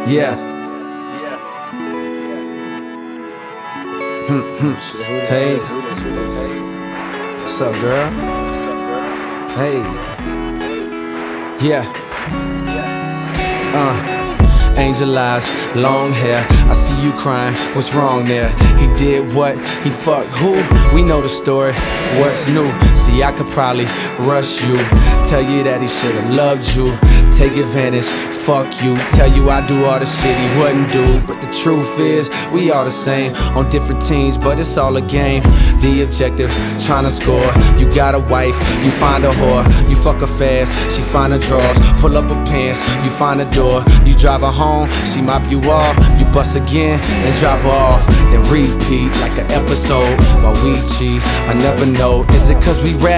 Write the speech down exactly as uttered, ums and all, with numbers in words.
Yeah. Hmm, hmm. Hey. What's up, girl? Hey. Yeah. Uh. Angel eyes, long hair, I see you crying, what's wrong there? He did what? He fucked who? We know the story, what's new? See, I could probably rush you, tell you that he should've loved you, take advantage, fuck you, tell you I do all the shit he wouldn't do. But the truth is, we all the same, on different teams, but it's all a game. The objective, trying to score. You got a wife, you find a whore, you fuck her fast, she find her drawers, pull up her pants, you find a door, you drive her home, she mop you off, you bust again, and drop her off, then repeat like an episode while we cheat. I never know, is it cause we rap?